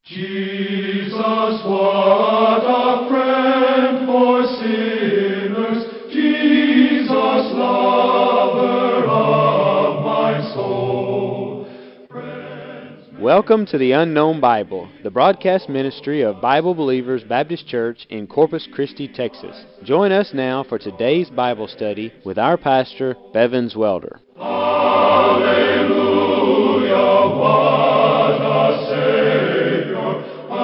Jesus, what a friend for sinners, Jesus, lover of my soul. Welcome to the Unknown Bible, the broadcast ministry of Bible Believers Baptist Church in Corpus Christi, Texas. Join us now for today's Bible study with our pastor, Bevins Welder. Hallelujah, what a Savior.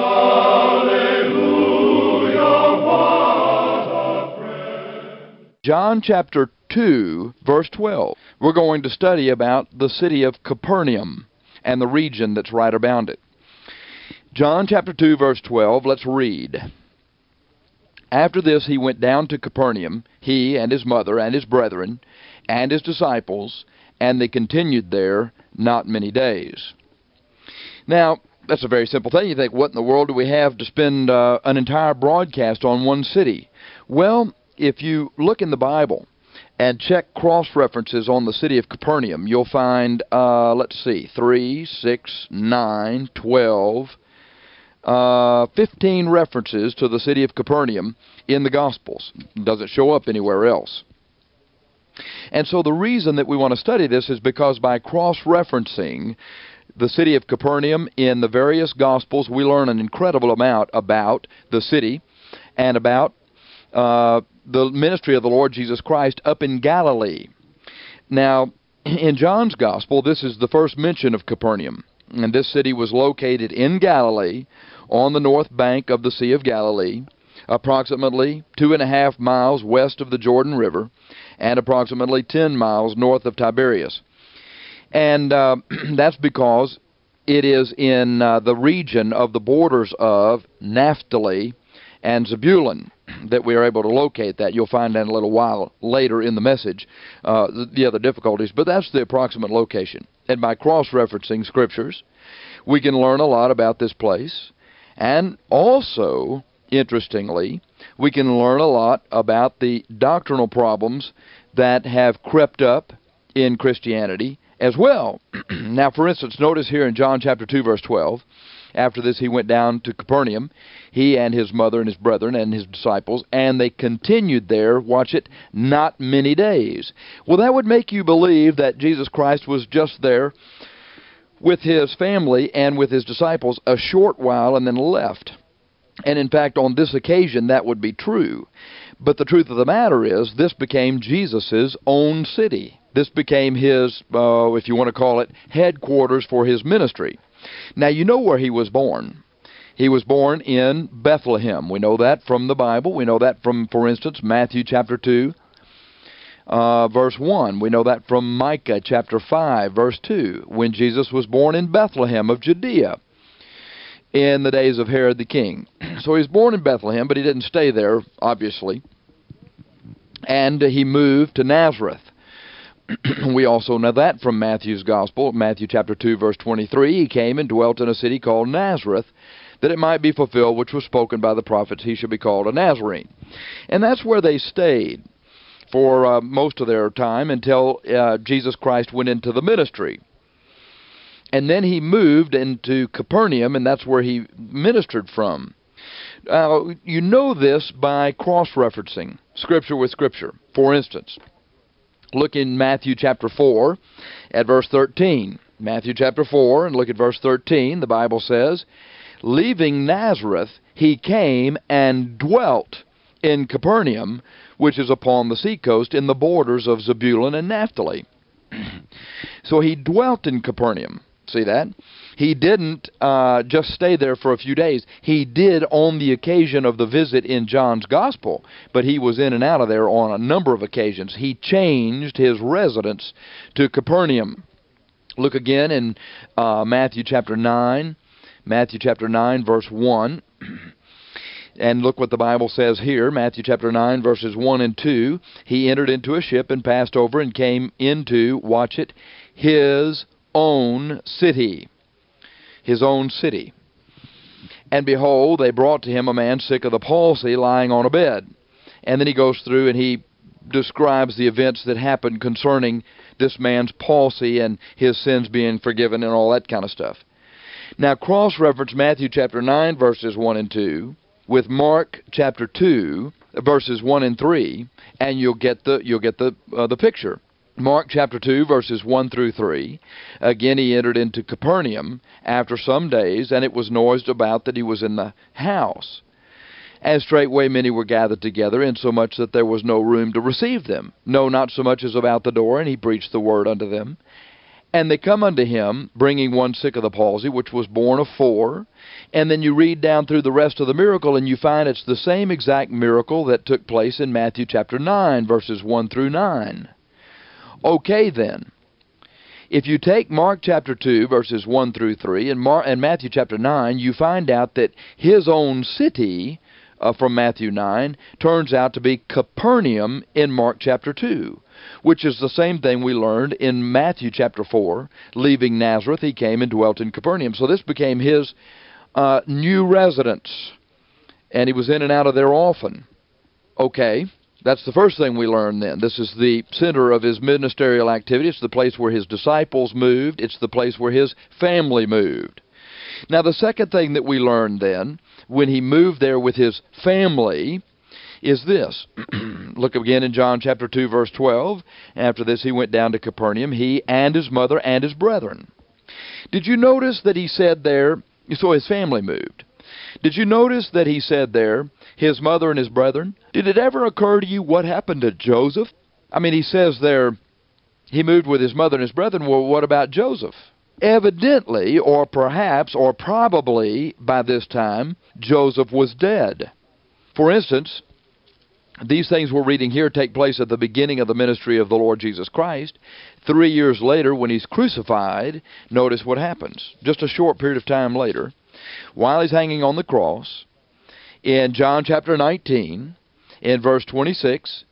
Hallelujah, what a friend. John chapter 2, verse 12. We're going to study about the city of Capernaum and the region that's right around it. John chapter 2, verse 12, let's read. After this he went down to Capernaum, he and his mother and his brethren and his disciples, and they continued there not many days. Now, that's a very simple thing. You think, what in the world do we have to spend an entire broadcast on one city? Well, if you look in the Bible and check cross-references on the city of Capernaum, you'll find, 3, 6, 9, 12, 15 references to the city of Capernaum in the Gospels. It doesn't show up anywhere else. And so the reason that we want to study this is because by cross-referencing the city of Capernaum in the various Gospels, we learn an incredible amount about the city and about the ministry of the Lord Jesus Christ up in Galilee. Now, in John's Gospel, this is the first mention of Capernaum. And this city was located in Galilee on the north bank of the Sea of Galilee, approximately 2.5 miles west of the Jordan River and approximately 10 miles north of Tiberias. And that's because it is in the region of the borders of Naphtali and Zebulun that we are able to locate that. You'll find that a little while later in the message, the other difficulties, but that's the approximate location. And by cross-referencing scriptures, we can learn a lot about this place, and also, interestingly, we can learn a lot about the doctrinal problems that have crept up in Christianity as well. Now, for instance, notice here in John chapter 2, verse 12, after this he went down to Capernaum, he and his mother and his brethren and his disciples, and they continued there, watch it, not many days. Well, that would make you believe that Jesus Christ was just there with his family and with his disciples a short while and then left. And in fact, on this occasion, that would be true. But the truth of the matter is, this became Jesus' own city. This became his, if you want to call it, headquarters for his ministry. Now, you know where he was born. He was born in Bethlehem. We know that from the Bible. We know that from, for instance, Matthew chapter 2, verse 1. We know that from Micah chapter 5, verse 2, when Jesus was born in Bethlehem of Judea in the days of Herod the king. So he was born in Bethlehem, but he didn't stay there, obviously. And he moved to Nazareth. We also know that from Matthew's Gospel, Matthew chapter 2, verse 23. He came and dwelt in a city called Nazareth, that it might be fulfilled which was spoken by the prophets, he should be called a Nazarene. And that's where they stayed for most of their time until Jesus Christ went into the ministry. And then he moved into Capernaum, and that's where he ministered from. You know this by cross-referencing Scripture with Scripture. For instance, look in Matthew chapter 4 at verse 13. Matthew chapter 4, and look at verse 13. The Bible says, leaving Nazareth, he came and dwelt in Capernaum, which is upon the seacoast in the borders of Zebulun and Naphtali. So he dwelt in Capernaum. See that? He didn't just stay there for a few days. He did on the occasion of the visit in John's Gospel, but he was in and out of there on a number of occasions. He changed his residence to Capernaum. Look again in Matthew chapter 9, verse 1. And look what the Bible says here, Matthew chapter 9, verses 1 and 2. He entered into a ship and passed over and came into, watch it, his own city. His own city. And behold, they brought to him a man sick of the palsy lying on a bed. And then he goes through and he describes the events that happened concerning this man's palsy and his sins being forgiven and all that kind of stuff. Now, cross-reference Matthew chapter 9, verses 1 and 2, with Mark chapter 2, verses 1 and 3, and you'll get the picture. Mark chapter 2, verses 1 through 3. Again, he entered into Capernaum after some days, and it was noised about that he was in the house. And straightway many were gathered together, insomuch that there was no room to receive them. No, not so much as about the door, and he preached the word unto them. And they come unto him, bringing one sick of the palsy, which was born of 4. And then you read down through the rest of the miracle, and you find it's the same exact miracle that took place in Matthew chapter 9, verses 1 through 9. Okay, then. If you take Mark chapter 2, verses 1 through 3, and Matthew chapter 9, you find out that his own city from Matthew 9 turns out to be Capernaum in Mark chapter 2, which is the same thing we learned in Matthew chapter 4. Leaving Nazareth, he came and dwelt in Capernaum. So this became his new residence, and he was in and out of there often. Okay, that's the first thing we learn then. This is the center of his ministerial activity. It's the place where his disciples moved. It's the place where his family moved. Now, the second thing that we learn then, when he moved there with his family, is this. Look again in John chapter 2, verse 12. After this, he went down to Capernaum, he and his mother and his brethren. Did you notice that he said there, so his family moved. Did you notice that he said there, his mother and his brethren? Did it ever occur to you what happened to Joseph? I mean, he says there, he moved with his mother and his brethren. Well, what about Joseph? Evidently, or perhaps, or probably, by this time, Joseph was dead. For instance, these things we're reading here take place at the beginning of the ministry of the Lord Jesus Christ. 3 years later, when he's crucified, notice what happens. Just a short period of time later, while he's hanging on the cross, in John chapter 19, in verse 26,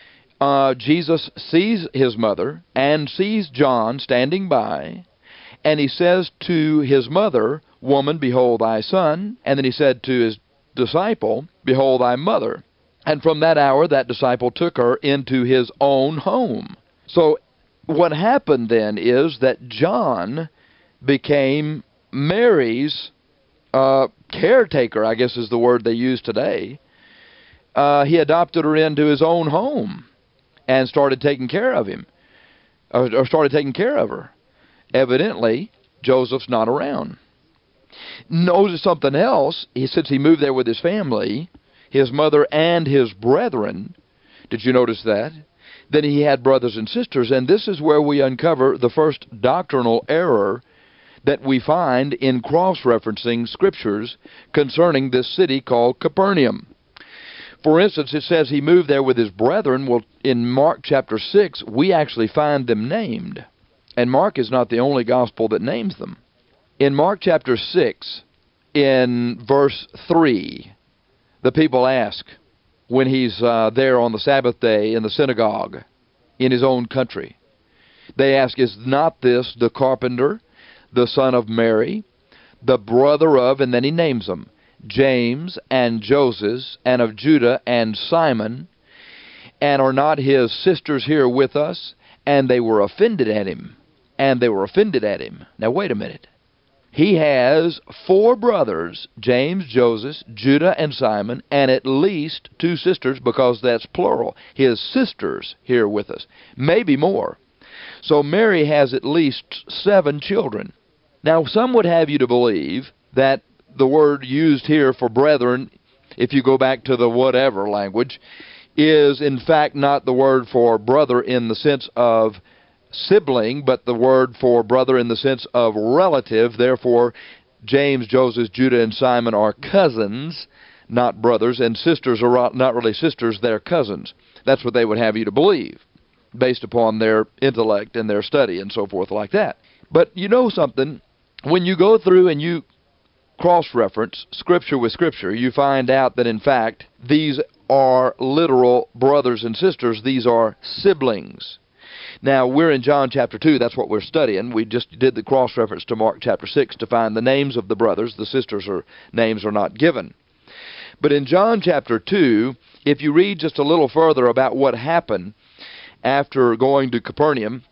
Jesus sees his mother and sees John standing by, and he says to his mother, "Woman, behold thy son." And then he said to his disciple, "Behold thy mother." And from that hour, that disciple took her into his own home. So what happened then is that John became Mary's caretaker, I guess is the word they use today. He adopted her into his own home and started taking care of him, or started taking care of her. Evidently, Joseph's not around. Notice something else. Since he moved there with his family, his mother and his brethren, did you notice that? Then he had brothers and sisters, and this is where we uncover the first doctrinal error that we find in cross-referencing scriptures concerning this city called Capernaum. For instance, it says he moved there with his brethren. Well, in Mark chapter 6, we actually find them named. And Mark is not the only gospel that names them. In Mark chapter 6, in verse 3, the people ask, when he's there on the Sabbath day in the synagogue in his own country, they ask, "Is not this the carpenter, the son of Mary, the brother of," and then he names them, "James and Joseph, and of Judah and Simon, and are not his sisters here with us?" And they were offended at him. Now, wait a minute. He has 4 brothers, James, Joseph, Judah, and Simon, and at least 2 sisters, because that's plural. His sisters here with us. Maybe more. So Mary has at least 7 children. Now, some would have you to believe that the word used here for brethren, if you go back to the whatever language, is in fact not the word for brother in the sense of sibling, but the word for brother in the sense of relative. Therefore, James, Joseph, Judah, and Simon are cousins, not brothers, and sisters are not really sisters, they're cousins. That's what they would have you to believe, based upon their intellect and their study and so forth like that. But you know something? When you go through and you cross-reference Scripture with Scripture, you find out that, in fact, these are literal brothers and sisters. These are siblings. Now, we're in John chapter 2. That's what we're studying. We just did the cross-reference to Mark chapter 6 to find the names of the brothers. The sisters' names are not given. But in John chapter 2, if you read just a little further about what happened after going to Capernaum,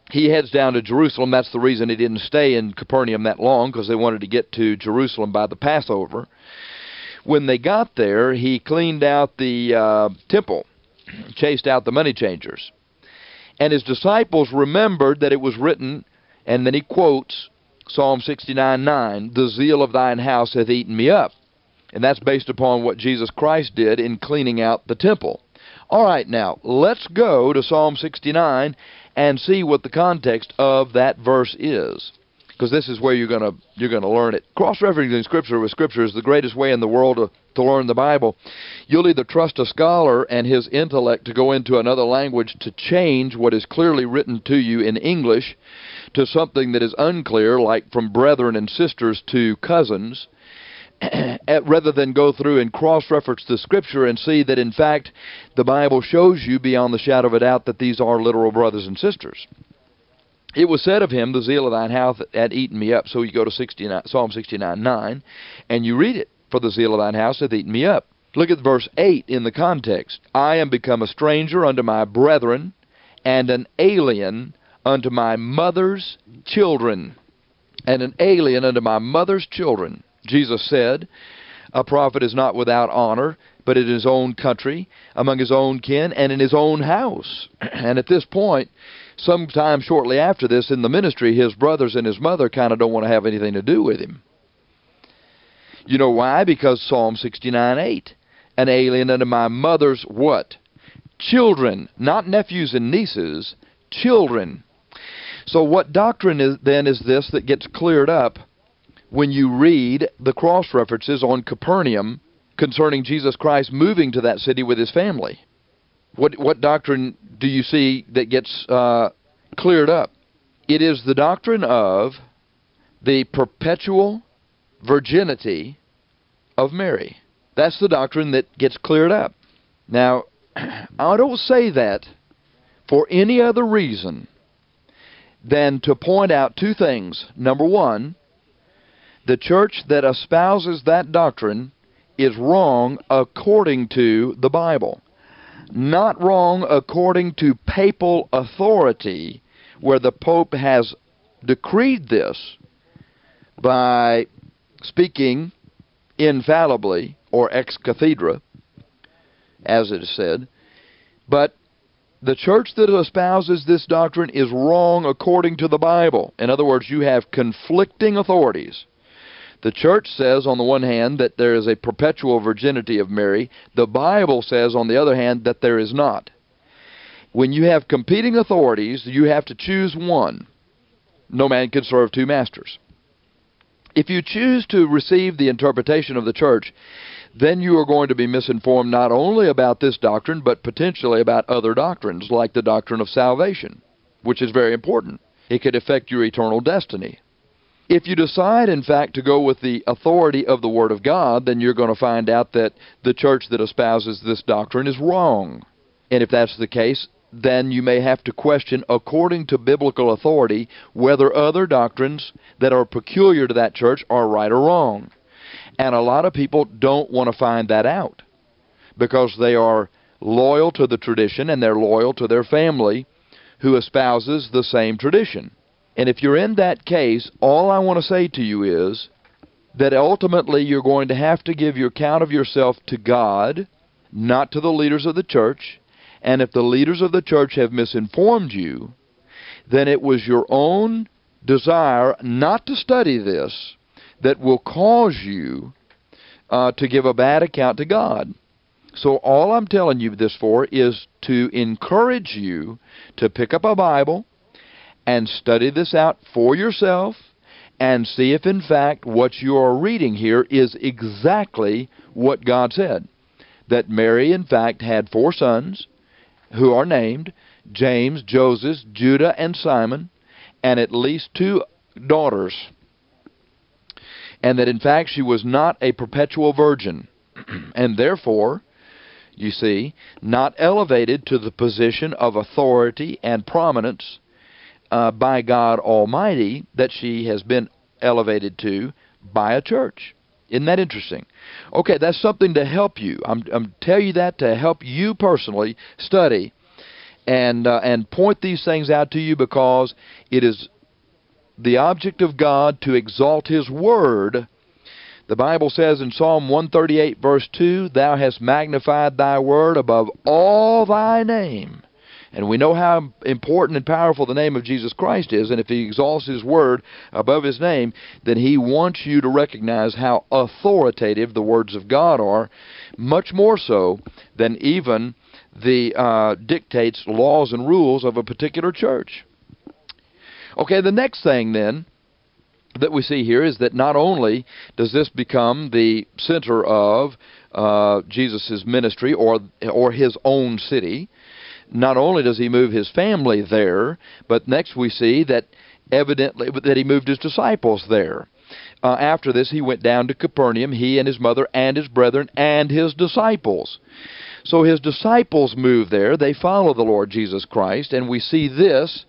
he heads down to Jerusalem. That's the reason he didn't stay in Capernaum that long, because they wanted to get to Jerusalem by the Passover. When they got there, he cleaned out the temple, chased out the money changers. And his disciples remembered that it was written, and then he quotes Psalm 69:9, "The zeal of thine house hath eaten me up." And that's based upon what Jesus Christ did in cleaning out the temple. All right, now, let's go to Psalm 69 and see what the context of that verse is, because this is where you're going to learn it. Cross-referencing Scripture with Scripture is the greatest way in the world to learn the Bible. You'll either trust a scholar and his intellect to go into another language to change what is clearly written to you in English to something that is unclear, like from brethren and sisters to cousins, rather than go through and cross-reference the Scripture and see that, in fact, the Bible shows you beyond the shadow of a doubt that these are literal brothers and sisters. It was said of him, "The zeal of thine house hath eaten me up." So you go to Psalm 69:9, and you read it, "For the zeal of thine house hath eaten me up." Look at verse 8 in the context. "I am become a stranger unto my brethren, and an alien unto my mother's children." And an alien unto my mother's children. Jesus said, "A prophet is not without honor, but in his own country, among his own kin, and in his own house." And at this point, sometime shortly after this in the ministry, his brothers and his mother kind of don't want to have anything to do with him. You know why? Because Psalm 69:8, "An alien unto my mother's" what? Children, not nephews and nieces, children. So what doctrine is this that gets cleared up when you read the cross-references on Capernaum concerning Jesus Christ moving to that city with his family? What doctrine do you see that gets cleared up? It is the doctrine of the perpetual virginity of Mary. That's the doctrine that gets cleared up. Now, I don't say that for any other reason than to point out two things. Number one, the church that espouses that doctrine is wrong according to the Bible. Not wrong according to papal authority, where the Pope has decreed this by speaking infallibly, or ex cathedra, as it is said. But the church that espouses this doctrine is wrong according to the Bible. In other words, you have conflicting authorities. The church says, on the one hand, that there is a perpetual virginity of Mary. The Bible says, on the other hand, that there is not. When you have competing authorities, you have to choose one. No man can serve two masters. If you choose to receive the interpretation of the church, then you are going to be misinformed not only about this doctrine, but potentially about other doctrines, like the doctrine of salvation, which is very important. It could affect your eternal destiny. If you decide, in fact, to go with the authority of the Word of God, then you're going to find out that the church that espouses this doctrine is wrong. And if that's the case, then you may have to question, according to biblical authority, whether other doctrines that are peculiar to that church are right or wrong. And a lot of people don't want to find that out because they are loyal to the tradition and they're loyal to their family who espouses the same tradition. And if you're in that case, all I want to say to you is that ultimately you're going to have to give your account of yourself to God, not to the leaders of the church. And if the leaders of the church have misinformed you, then it was your own desire not to study this that will cause you to give a bad account to God. So all I'm telling you this for is to encourage you to pick up a Bible and study this out for yourself and see if, in fact, what you are reading here is exactly what God said. That Mary, in fact, had 4 sons who are named James, Joseph, Judah, and Simon, and at least 2 daughters. And that, in fact, she was not a perpetual virgin, and therefore, you see, not elevated to the position of authority and prominence by God Almighty that she has been elevated to by a church. Isn't that interesting? Okay, that's something to help you. I'm telling you that to help you personally study and point these things out to you because it is the object of God to exalt His Word. The Bible says in Psalm 138, verse 2, Thou hast magnified Thy Word above all Thy name. And we know how important and powerful the name of Jesus Christ is, and if He exalts His Word above His name, then He wants you to recognize how authoritative the words of God are, much more so than even the dictates, laws, and rules of a particular church. Okay, the next thing then that we see here is that not only does this become the center of Jesus' ministry or His own city, not only does He move His family there, but next we see that evidently that He moved His disciples there. After this, He went down to Capernaum, He and His mother and His brethren and His disciples. So His disciples move there. They follow the Lord Jesus Christ, and we see this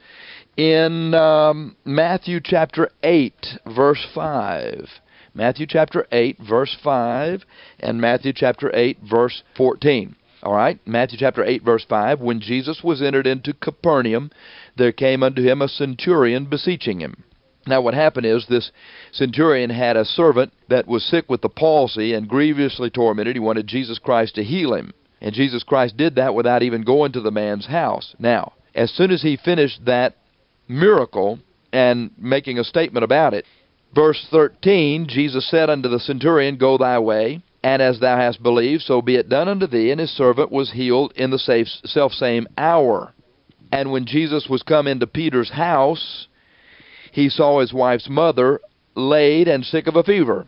in Matthew chapter 8, verse 5. Matthew chapter 8, verse 5, and Matthew chapter 8, verse 14. All right, Matthew chapter 8, verse 5. When Jesus was entered into Capernaum, there came unto him a centurion beseeching him. Now what happened is this centurion had a servant that was sick with the palsy and grievously tormented. He wanted Jesus Christ to heal him. And Jesus Christ did that without even going to the man's house. Now, as soon as He finished that miracle and making a statement about it, verse 13, Jesus said unto the centurion, Go thy way, and as thou hast believed, so be it done unto thee. And his servant was healed in the selfsame hour. And when Jesus was come into Peter's house, he saw his wife's mother laid and sick of a fever.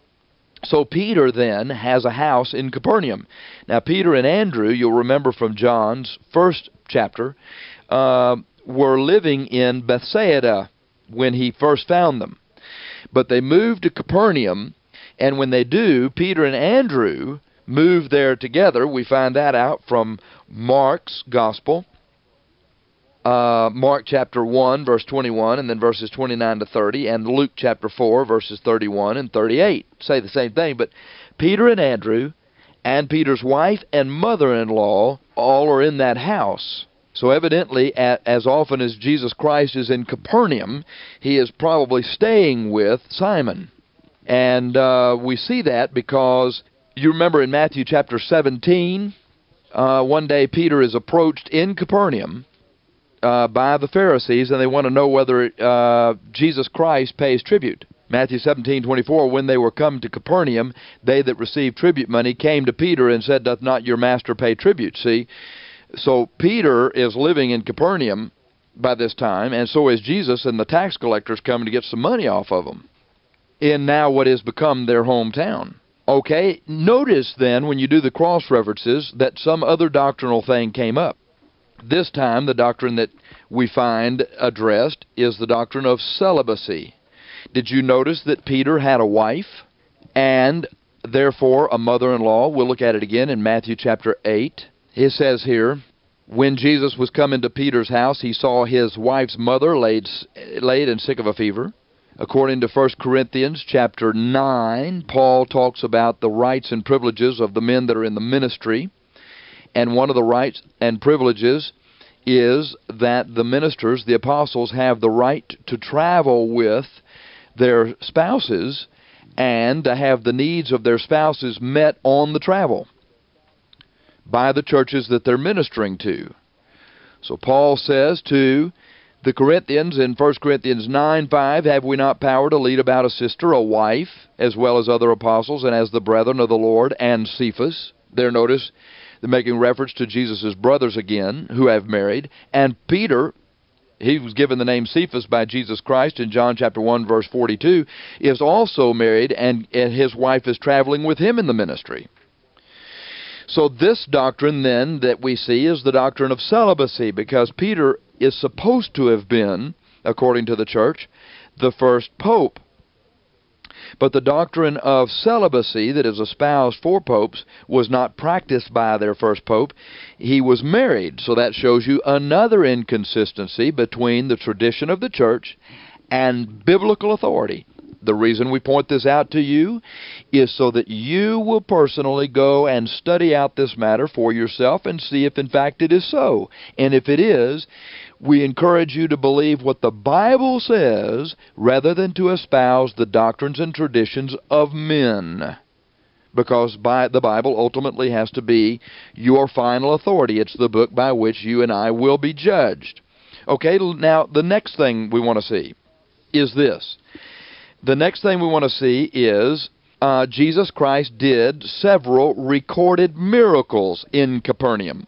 So Peter then has a house in Capernaum. Now Peter and Andrew, you'll remember from John's first chapter, were living in Bethsaida when he first found them. But they moved to Capernaum, and when they do, Peter and Andrew move there together. We find that out from Mark's Gospel. Mark chapter 1, verse 21, and then verses 29 to 30, and Luke chapter 4, verses 31 and 38. Say the same thing, but Peter and Andrew and Peter's wife and mother-in-law all are in that house. So evidently, as often as Jesus Christ is in Capernaum, He is probably staying with Simon. And we see that because you remember in Matthew chapter 17, one day Peter is approached in Capernaum by the Pharisees, and they want to know whether Jesus Christ pays tribute. Matthew 17:24, when they were come to Capernaum, they that received tribute money came to Peter and said, Doth not your master pay tribute? See, so Peter is living in Capernaum by this time, and so is Jesus, and the tax collectors coming to get some money off of them in now what has become their hometown. Okay, notice then when you do the cross-references that some other doctrinal thing came up. This time, the doctrine that we find addressed is the doctrine of celibacy. Did you notice that Peter had a wife and therefore a mother-in-law? We'll look at it again in Matthew chapter 8. It says here, when Jesus was come into Peter's house, he saw his wife's mother laid and sick of a fever. According to 1 Corinthians chapter 9, Paul talks about the rights and privileges of the men that are in the ministry. And one of the rights and privileges is that the ministers, the apostles, have the right to travel with their spouses and to have the needs of their spouses met on the travel by the churches that they're ministering to. So Paul says to the Corinthians in 1 Corinthians 9:5, Have we not power to lead about a sister, a wife, as well as other apostles, and as the brethren of the Lord, and Cephas? There notice they're making reference to Jesus' brothers again, who have married. And Peter, he was given the name Cephas by Jesus Christ in John chapter 1, verse 42, is also married, and his wife is traveling with him in the ministry. So this doctrine then that we see is the doctrine of celibacy, because Peter is supposed to have been, according to the church, the first pope. But the doctrine of celibacy that is espoused for popes was not practiced by their first pope. He was married, so that shows you another inconsistency between the tradition of the church and biblical authority. The reason we point this out to you is so that you will personally go and study out this matter for yourself and see if in fact it is so. And if it is, we encourage you to believe what the Bible says rather than to espouse the doctrines and traditions of men. Because the Bible ultimately has to be your final authority. It's the book by which you and I will be judged. Okay, now the next thing we want to see is this. The next thing we want to see is Jesus Christ did several recorded miracles in Capernaum.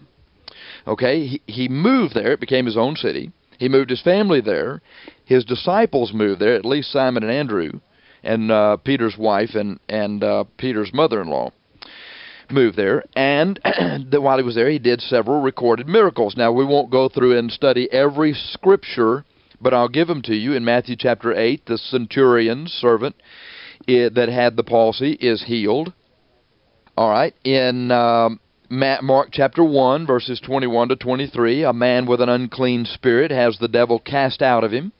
Okay, he moved there. It became his own city. He moved his family there. His disciples moved there, at least Simon and Andrew, and Peter's wife and Peter's mother-in-law moved there. And while he was there, he did several recorded miracles. Now, we won't go through and study every scripture, but I'll give them to you. In Matthew chapter 8, the centurion's servant that had the palsy is healed. All right. In Mark chapter 1, verses 21 to 23, a man with an unclean spirit has the devil cast out of him.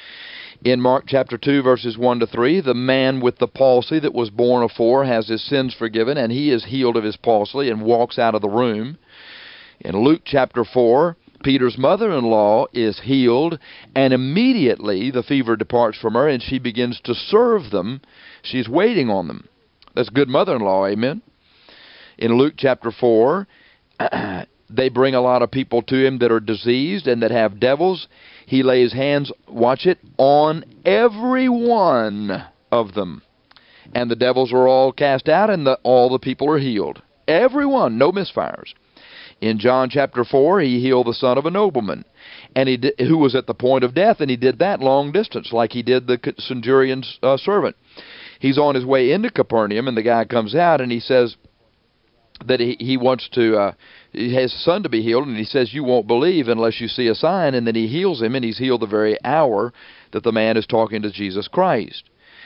In Mark chapter 2, verses 1 to 3, the man with the palsy that was born afore has his sins forgiven, and he is healed of his palsy and walks out of the room. In Luke chapter 4, Peter's mother-in-law is healed, and immediately the fever departs from her, and she begins to serve them. She's waiting on them. That's good mother-in-law, amen? In Luke chapter 4, they bring a lot of people to him that are diseased and that have devils. He lays hands, watch it, on every one of them. And the devils are all cast out, and all the people are healed. Everyone, no misfires. In John chapter 4, he healed the son of a nobleman, and who was at the point of death, and he did that long distance, like he did the centurion's servant. He's on his way into Capernaum, and the guy comes out, and he says that he wants to, he has his son to be healed, and he says, you won't believe unless you see a sign, and then he heals him, and he's healed the very hour that the man is talking to Jesus Christ.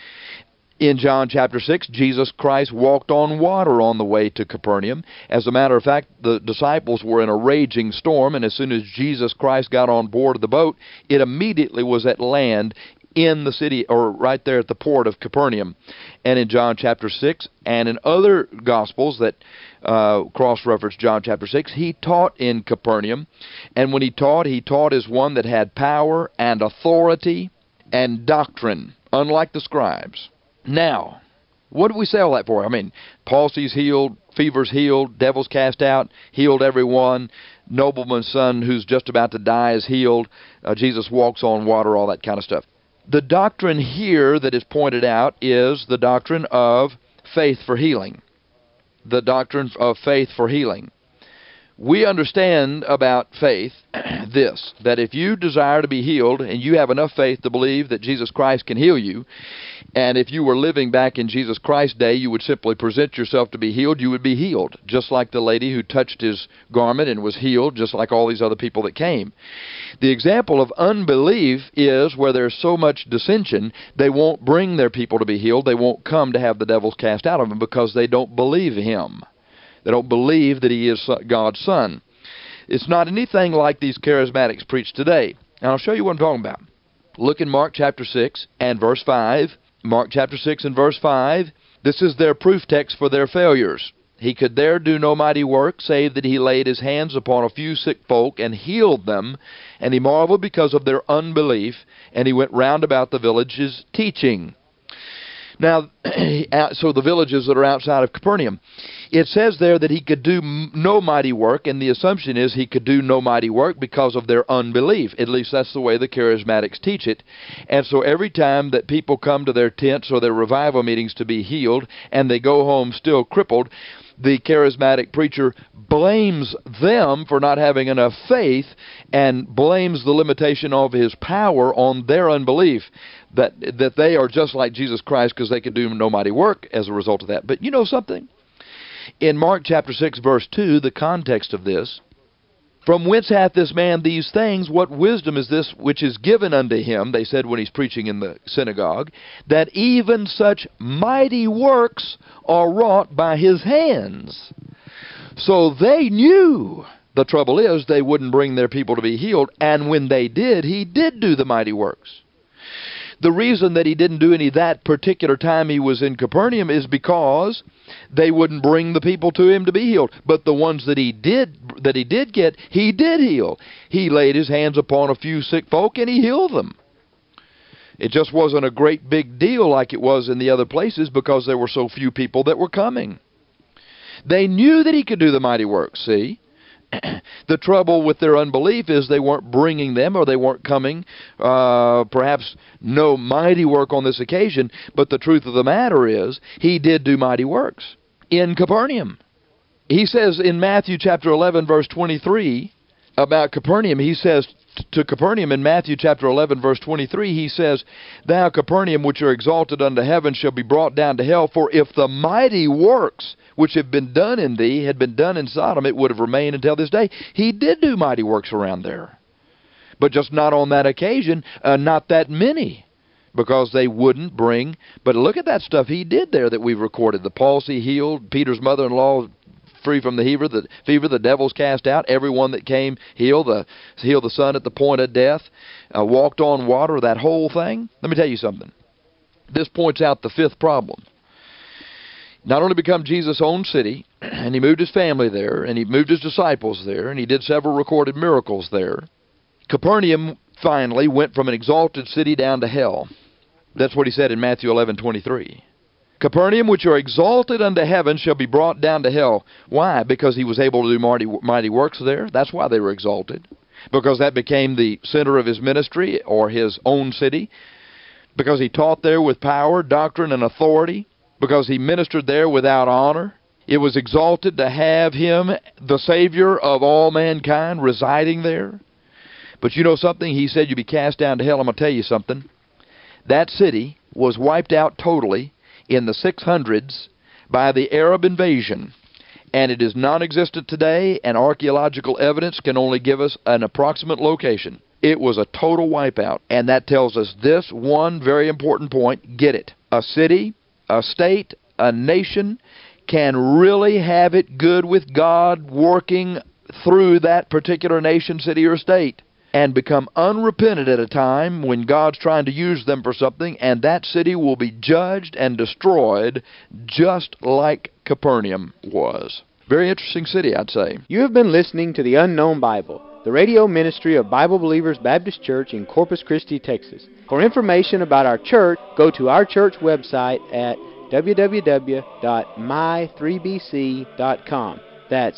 In John chapter 6, Jesus Christ walked on water on the way to Capernaum. As a matter of fact, the disciples were in a raging storm, and as soon as Jesus Christ got on board the boat, it immediately was at land in the city, or right there at the port of Capernaum. And in John chapter 6, and in other Gospels that cross-reference John chapter 6, he taught in Capernaum. And when he taught as one that had power and authority and doctrine, unlike the scribes. Now, what do we say all that for? I mean, palsy's healed, fever's healed, devil's cast out, healed everyone, nobleman's son who's just about to die is healed, Jesus walks on water, all that kind of stuff. The doctrine here that is pointed out is the doctrine of faith for healing. The doctrine of faith for healing. We understand about faith this, that if you desire to be healed and you have enough faith to believe that Jesus Christ can heal you, and if you were living back in Jesus Christ's day, you would simply present yourself to be healed, you would be healed, just like the lady who touched his garment and was healed, just like all these other people that came. The example of unbelief is where there's so much dissension, they won't bring their people to be healed, they won't come to have the devils cast out of them because they don't believe him. They don't believe that he is God's son. It's not anything like these charismatics preach today. And I'll show you what I'm talking about. Look in Mark chapter 6 and verse 5. Mark chapter 6 and verse 5. This is their proof text for their failures. He could there do no mighty work, save that he laid his hands upon a few sick folk and healed them. And he marveled because of their unbelief. And he went round about the villages teaching. Now, so the villages that are outside of Capernaum, it says there that he could do no mighty work, and the assumption is he could do no mighty work because of their unbelief. At least that's the way the charismatics teach it. And so every time that people come to their tents or their revival meetings to be healed, and they go home still crippled, the charismatic preacher blames them for not having enough faith and blames the limitation of his power on their unbelief, that they are just like Jesus Christ because they can do no mighty work as a result of that. But you know something? In Mark chapter 6, verse 2, the context of this, from whence hath this man these things? What wisdom is this which is given unto him, they said when he's preaching in the synagogue, that even such mighty works are wrought by his hands? So they knew. The trouble is they wouldn't bring their people to be healed, and when they did, he did do the mighty works. The reason that he didn't do any that particular time he was in Capernaum is because they wouldn't bring the people to him to be healed. But the ones that he did get, he did heal. He laid his hands upon a few sick folk and he healed them. It just wasn't a great big deal like it was in the other places because there were so few people that were coming. They knew that he could do the mighty works, see? The trouble with their unbelief is they weren't bringing them, or they weren't coming. Perhaps no mighty work on this occasion, but the truth of the matter is he did do mighty works in Capernaum. He says in Matthew chapter 11, verse 23, about Capernaum, he says to Capernaum in Matthew chapter 11, verse 23, he says, "Thou, Capernaum, which are exalted unto heaven, shall be brought down to hell. For if the mighty works which have been done in thee had been done in Sodom, it would have remained until this day." He did do mighty works around there, but just not on that occasion, not that many, because they wouldn't bring. But look at that stuff he did there that we've recorded. The palsy healed, Peter's mother-in-law free from the fever, the devils cast out, everyone that came healed the son at the point of death, walked on water, that whole thing. Let me tell you something. This points out the fifth problem. Not only become Jesus' own city, and he moved his family there, and he moved his disciples there, and he did several recorded miracles there, Capernaum finally went from an exalted city down to hell. That's what he said in Matthew 11:23. Capernaum, which are exalted unto heaven, shall be brought down to hell. Why? Because he was able to do mighty works there. That's why they were exalted. Because that became the center of his ministry, or his own city. Because he taught there with power, doctrine, and authority. Because he ministered there without honor. It was exalted to have him, the Savior of all mankind, residing there. But you know something? He said you'd be cast down to hell. I'm going to tell you something. That city was wiped out totally in the 600s by the Arab invasion, and it is non-existent today, and archaeological evidence can only give us an approximate location. It was a total wipeout, and that tells us this one very important point. Get it. A city, a state, a nation can really have it good with God working through that particular nation, city, or state, and become unrepentant at a time when God's trying to use them for something, and that city will be judged and destroyed just like Capernaum was. Very interesting city, I'd say. You have been listening to The Unknown Bible, the radio ministry of Bible Believers Baptist Church in Corpus Christi, Texas. For information about our church, go to our church website at www.my3bc.com. That's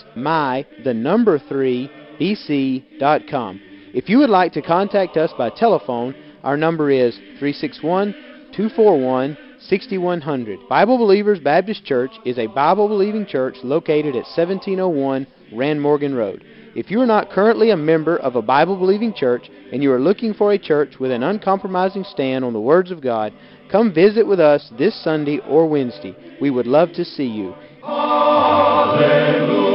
my3bc.com. If you would like to contact us by telephone, our number is 361-241-6100. Bible Believers Baptist Church is a Bible-believing church located at 1701 Rand Morgan Road. If you are not currently a member of a Bible-believing church and you are looking for a church with an uncompromising stand on the words of God, come visit with us this Sunday or Wednesday. We would love to see you. Hallelujah.